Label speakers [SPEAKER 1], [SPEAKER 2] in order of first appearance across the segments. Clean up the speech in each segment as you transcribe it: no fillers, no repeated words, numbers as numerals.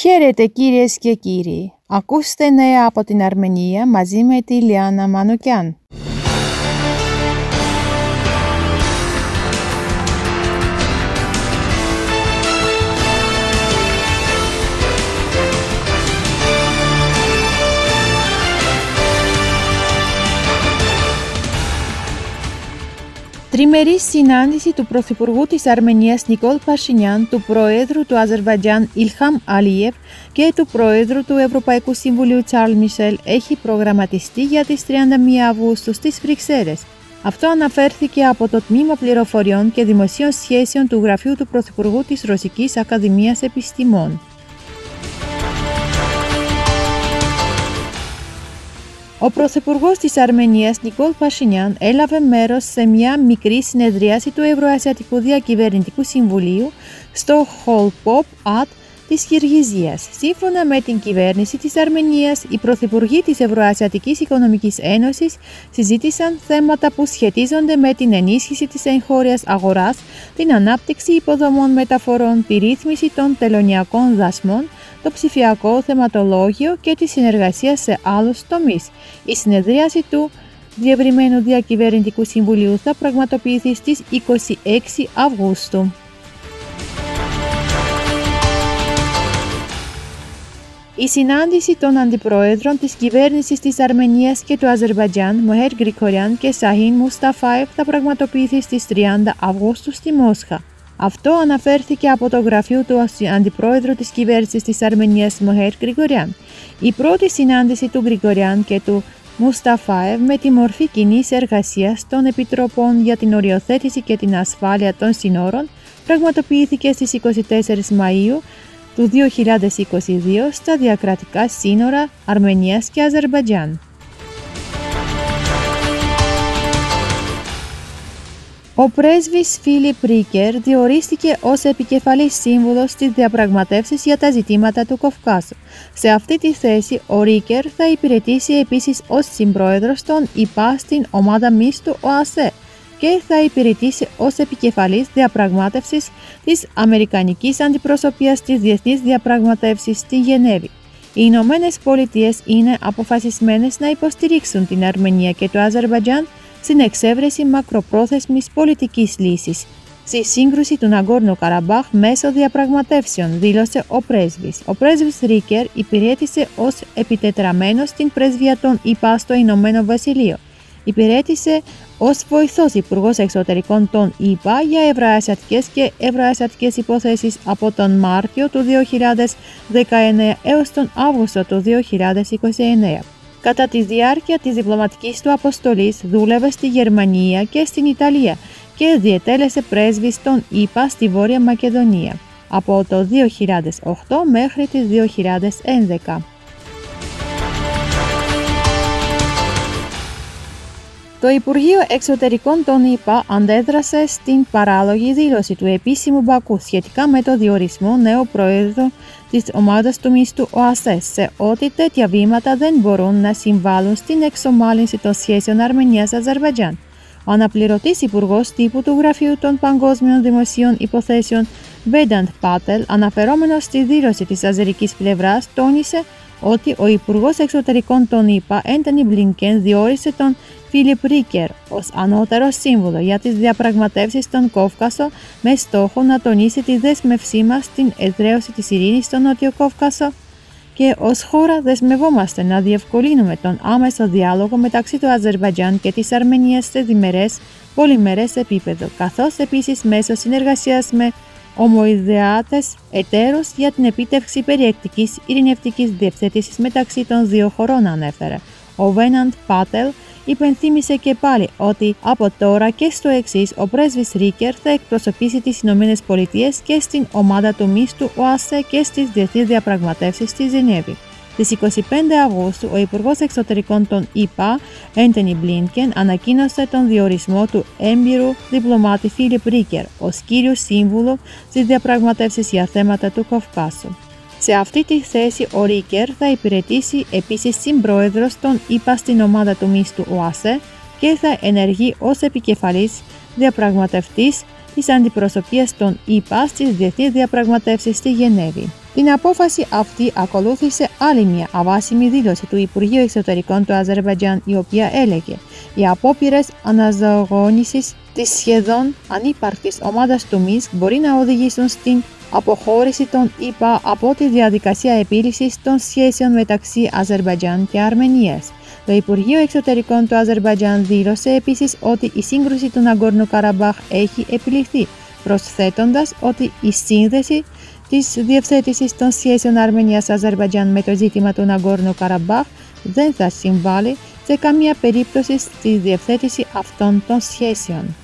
[SPEAKER 1] Χαίρετε κυρίες και κύριοι. Ακούστε νέα από την Αρμενία μαζί με τη Λιάννα Μανουκιάν. Τριμερή συνάντηση του Πρωθυπουργού της Αρμενίας Νικόλ Πασινιάν, του Προέδρου του Αζερβαϊτζάν Ιλχάμ Αλίεφ και του Προέδρου του Ευρωπαϊκού Συμβουλίου Τσαρλ Μισελ έχει προγραμματιστεί για τις 31 Αυγούστου στις Βρυξέλλες. Αυτό αναφέρθηκε από το Τμήμα Πληροφοριών και Δημοσίων Σχέσεων του Γραφείου του Πρωθυπουργού της Ρωσικής Ακαδημίας Επιστημών. Ο Πρωθυπουργός της Αρμενίας Νικόλ Πασινιάν έλαβε μέρος σε μια μικρή συνεδρίαση του Ευρωασιατικού Διακυβερνητικού Συμβουλίου στο Hall Pop-At της Κυργιζίας. Σύμφωνα με την κυβέρνηση της Αρμενίας, οι πρωθυπουργοί της Ευρωασιατικής Οικονομικής Ένωσης συζήτησαν θέματα που σχετίζονται με την ενίσχυση της εγχώριας αγοράς, την ανάπτυξη υποδομών μεταφορών, τη ρύθμιση των τελωνειακών δασμών, το ψηφιακό θεματολόγιο και τη συνεργασία σε άλλους τομείς. Η συνεδρίαση του Διευρυμένου Διακυβερνητικού Συμβουλίου θα πραγματοποιηθεί στις 26 Αυγούστου. Η συνάντηση των αντιπροέδρων της κυβέρνησης της Αρμενίας και του Αζερβαϊτζάν, Μοχέρ Γκρικοριάν και Σαχίν Μουσταφάεφ, θα πραγματοποιηθεί στις 30 Αυγούστου στη Μόσχα. Αυτό αναφέρθηκε από το γραφείο του αντιπρόεδρου της κυβέρνησης της Αρμενίας, Μοχέρ Γκρικοριάν. Η πρώτη συνάντηση του Γκρικοριάν και του Μουσταφάεφ με τη μορφή κοινής εργασίας των Επιτροπών για την Οριοθέτηση και την Ασφάλεια των Συνόρων πραγματοποιήθηκε στις 24 Μαΐου του 2022 στα διακρατικά σύνορα Αρμενίας και Αζερμπαϊτζάν. Ο πρέσβης Φίλιπ Ρίκερ διορίστηκε ως επικεφαλής σύμβουλος στις διαπραγματεύσεις για τα ζητήματα του Καυκάσου. Σε αυτή τη θέση, ο Ρίκερ θα υπηρετήσει επίσης ως συμπρόεδρος των ΙΠΑ στην ομάδα μίστου ΟΑΣΕ και θα υπηρετήσει ως επικεφαλής διαπραγμάτευσης της Αμερικανικής Αντιπροσωπείας στις διεθνείς διαπραγματεύσεις στη Γενέβη. Οι Ηνωμένες Πολιτείες είναι αποφασισμένες να υποστηρίξουν την Αρμενία και το Αζερβαϊτζάν στην εξέβρεση μακροπρόθεσμης πολιτικής λύσης στη σύγκρουση του Ναγκόρνο Καραμπάχ μέσω διαπραγματεύσεων, δήλωσε ο πρέσβης. Ο πρέσβης Ρίκερ υπηρέτησε ως επιτετραμένος στην πρεσβεία των ΙΠΑ στο Ηνωμένο Βασίλειο. Υπηρέτησε ως βοηθός υπουργός εξωτερικών των ΙΠΑ για ευρωασιατικές και ευρωασιατικές υποθέσεις από τον Μάρτιο του 2019 έως τον Αύγουστο του 2029. Κατά τη διάρκεια της διπλωματικής του αποστολής δούλευε στη Γερμανία και στην Ιταλία και διετέλεσε πρέσβης των ΙΠΑ στη Βόρεια Μακεδονία από το 2008 μέχρι το 2011. Το Υπουργείο Εξωτερικών των ΗΠΑ αντέδρασε στην παράλογη δήλωση του επίσημου Μπακού σχετικά με το διορισμό νέου Προέδρου της ομάδας του μίστου ΟΑΣΕ, σε ότι τέτοια βήματα δεν μπορούν να συμβάλλουν στην εξομάλυνση των σχέσεων Αρμενίας-Αζερβαϊτζάν. Ο αναπληρωτής υπουργός τύπου του Γραφείου των Παγκόσμιων Δημοσίων Υποθέσεων, Βένταντ Πάτελ, αναφερόμενος στη δήλωση της αζερικής πλευράς, τόνισε ότι ο Υπουργός Εξωτερικών των ΗΠΑ, Έντονι Μπλίνκεν, διόρισε τον Φίλιπ Ρίκερ ως ανώτερο σύμβουλο για τις διαπραγματεύσεις στον Καύκασο με στόχο να τονίσει τη δέσμευσή μας στην εδραίωση της ειρήνης στον Νότιο Καύκασο και ως χώρα δεσμευόμαστε να διευκολύνουμε τον άμεσο διάλογο μεταξύ του Αζερβαϊτζάν και της Αρμενίας σε διμερές, πολυμερές επίπεδο, καθώς επίσης μέσω συνεργασίας με ομοειδεάτες εταίρους για την επίτευξη περιεκτικής ειρηνευτικής διευθέτησης μεταξύ των δύο χωρών, ανέφερε. Ο Βέναντ Πάτελ υπενθύμησε και πάλι ότι από τώρα και στο εξής ο πρέσβης Ρίκερ θα εκπροσωπήσει τις Ηνωμένες Πολιτείες και στην ομάδα του μίστου ΟΑΣΕ και στις διεθνείς διαπραγματεύσεις στη Γενέβη. Στις 25 Αυγούστου, ο Υπουργός Εξωτερικών των ΗΠΑ, Έντονι Μπλίνκεν, ανακοίνωσε τον διορισμό του έμπειρου διπλωμάτη Φίλιπ Ρίκερ ως κύριο σύμβουλο στις διαπραγματεύσεις για θέματα του Καυκάσου. Σε αυτή τη θέση, ο Ρίκερ θα υπηρετήσει επίσης συμπρόεδρος των ΗΠΑ στην ομάδα του μίστου ΟΑΣΕ και θα ενεργεί ως επικεφαλής διαπραγματευτής της αντιπροσωπείας των ΗΠΑ στις διεθνείς διαπραγματεύσεις στη Γενέβη. Την απόφαση αυτή ακολούθησε άλλη μια αβάσιμη δήλωση του Υπουργείου Εξωτερικών του Αζερμπαϊτζάν, η οποία έλεγε: οι απόπειρες αναζωογόνησης της σχεδόν ανύπαρκτης ομάδας του Μίνσκ μπορεί να οδηγήσουν στην αποχώρηση των ΗΠΑ από τη διαδικασία επίλυσης των σχέσεων μεταξύ Αζερμπαϊτζάν και Αρμενίας. Το Υπουργείο Εξωτερικών του Αζερμπαϊτζάν δήλωσε επίσης ότι η σύγκρουση του Ναγκόρνο Καραμπάχ έχει επιληθεί, προσθέτοντας ότι η σύνδεση της διευθέτησης των σχέσεων Αρμενίας-Αζερμπαϊτζάν με το ζήτημα του Ναγκόρνο Καραμπάχ δεν θα συμβάλλει σε καμία περίπτωση στη διευθέτηση αυτών των σχέσεων.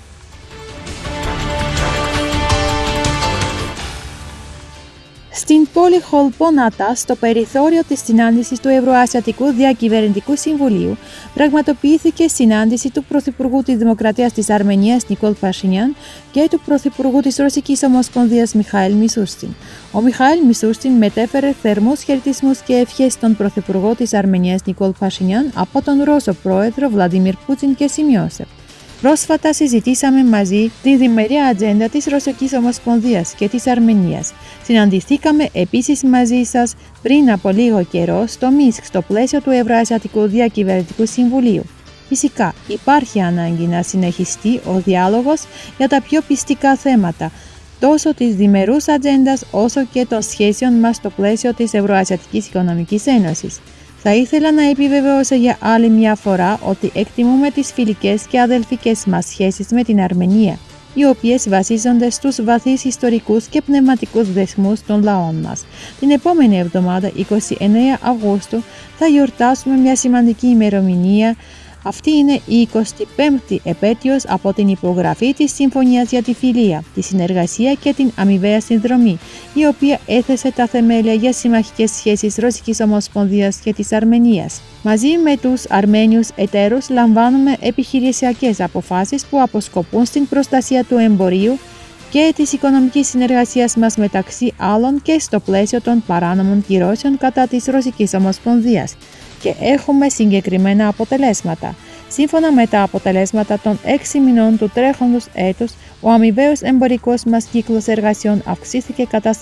[SPEAKER 1] Στην πόλη Χολπονάτα, στο περιθώριο της συνάντησης του Ευρωασιατικού Διακυβερνητικού Συμβουλίου, πραγματοποιήθηκε συνάντηση του Πρωθυπουργού της Δημοκρατίας της Αρμενίας Νικόλ Πασινιάν και του Πρωθυπουργού της Ρωσικής Ομοσπονδίας Μιχαήλ Μισούστιν. Ο Μιχαήλ Μισούστιν μετέφερε θερμούς χαιρετισμούς και ευχές στον Πρωθυπουργό της Αρμενίας Νικόλ Πασινιάν από τον Ρώσο Πρόεδρο Βλαντιμίρ Πούτιν και σημειώσε: πρόσφατα συζητήσαμε μαζί τη διμερή ατζέντα της Ρωσικής Ομοσπονδίας και της Αρμενίας. Συναντηθήκαμε επίσης μαζί σας πριν από λίγο καιρό στο Μίνσκ, στο πλαίσιο του Ευρωασιατικού Διακυβερνητικού Συμβουλίου. Φυσικά, υπάρχει ανάγκη να συνεχιστεί ο διάλογος για τα πιο πιστικά θέματα, τόσο της διμερούς ατζέντας όσο και των σχέσεων μας στο πλαίσιο της Ευρωασιατικής Οικονομικής Ένωσης. Θα ήθελα να επιβεβαιώσω για άλλη μια φορά ότι εκτιμούμε τις φιλικές και αδελφικές μας σχέσεις με την Αρμενία, οι οποίες βασίζονται στους βαθύς ιστορικούς και πνευματικούς δεσμούς των λαών μας. Την επόμενη εβδομάδα, 29 Αυγούστου, θα γιορτάσουμε μια σημαντική ημερομηνία. Αυτή είναι η 25η επέτειος από την υπογραφή της Συμφωνίας για τη Φιλία, τη συνεργασία και την αμοιβαία συνδρομή, η οποία έθεσε τα θεμέλια για συμμαχικές σχέσεις Ρωσικής Ομοσπονδίας και της Αρμενίας. Μαζί με τους Αρμένιους εταίρους λαμβάνουμε επιχειρησιακές αποφάσεις που αποσκοπούν στην προστασία του εμπορίου και της οικονομικής συνεργασίας μας μεταξύ άλλων και στο πλαίσιο των παράνομων κυρώσεων κατά της Ρωσικής Ομοσπονδίας. Και έχουμε συγκεκριμένα αποτελέσματα. Σύμφωνα με τα αποτελέσματα των 6 μηνών του τρέχοντος έτους, ο αμοιβαίος εμπορικός μας κύκλος εργασιών αυξήθηκε κατά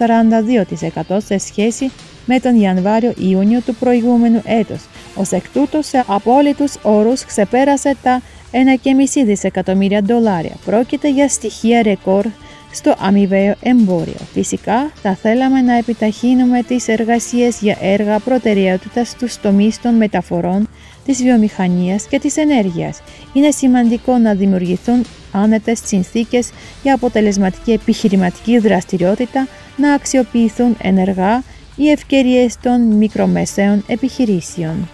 [SPEAKER 1] 42% σε σχέση με τον Ιανουάριο-Ιούνιο του προηγούμενου έτους. Ως εκ τούτου, σε απόλυτους όρους ξεπέρασε τα $1,5 δισεκατομμύρια. Πρόκειται για στοιχεία ρεκόρ στο αμοιβαίο εμπόριο. Φυσικά, θα θέλαμε να επιταχύνουμε τις εργασίες για έργα προτεραιότητας στους τομείς των μεταφορών, της βιομηχανίας και της ενέργειας. Είναι σημαντικό να δημιουργηθούν άνετες συνθήκες για αποτελεσματική επιχειρηματική δραστηριότητα, να αξιοποιηθούν ενεργά οι ευκαιρίες των μικρομεσαίων επιχειρήσεων.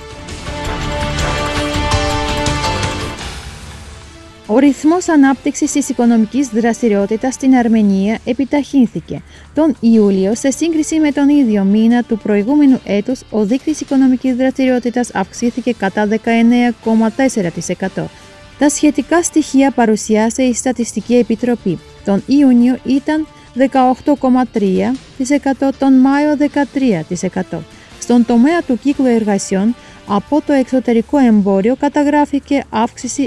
[SPEAKER 1] Ο ρυθμός ανάπτυξης της οικονομικής δραστηριότητας στην Αρμενία επιταχύνθηκε. Τον Ιούλιο, σε σύγκριση με τον ίδιο μήνα του προηγούμενου έτους, ο δείκτης οικονομικής δραστηριότητας αυξήθηκε κατά 19,4%. Τα σχετικά στοιχεία παρουσιάσε η Στατιστική Επιτροπή. Τον Ιούνιο ήταν 18,3%, τον Μάιο 13%. Στον τομέα του κύκλου εργασιών, από το εξωτερικό εμπόριο καταγράφηκε αύξηση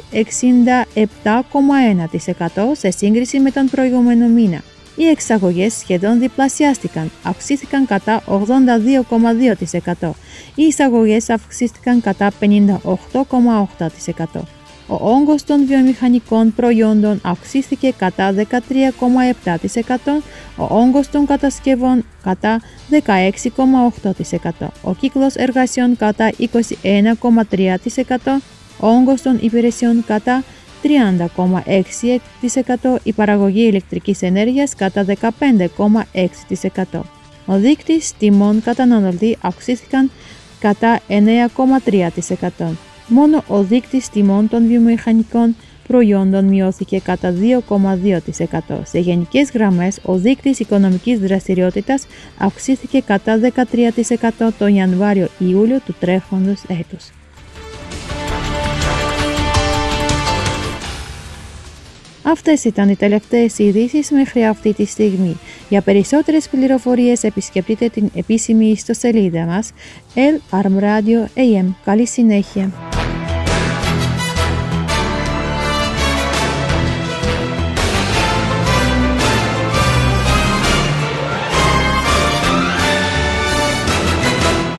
[SPEAKER 1] 67,1% σε σύγκριση με τον προηγούμενο μήνα. Οι εξαγωγές σχεδόν διπλασιάστηκαν, αυξήθηκαν κατά 82,2%. Οι εισαγωγές αυξήθηκαν κατά 58,8%. Ο όγκος των βιομηχανικών προϊόντων αυξήθηκε κατά 13,7%, ο όγκος των κατασκευών κατά 16,8%, ο κύκλος εργασιών κατά 21,3%, ο όγκος των υπηρεσιών κατά 30,6%, η παραγωγή ηλεκτρικής ενέργειας κατά 15,6%. Ο δείκτης τιμών καταναλωτή αυξήθηκαν κατά 9,3%. Μόνο ο δείκτης τιμών των βιομηχανικών προϊόντων μειώθηκε κατά 2,2%. Σε γενικές γραμμές, ο δείκτης οικονομικής δραστηριότητας αυξήθηκε κατά 13% τον Ιανουάριο-Ιούλιο του τρέχοντος έτους. Αυτές ήταν οι τελευταίες ειδήσεις μέχρι αυτή τη στιγμή. Για περισσότερες πληροφορίες επισκεφτείτε την επίσημη ιστοσελίδα μας El Arm Radio AM. Καλή συνέχεια!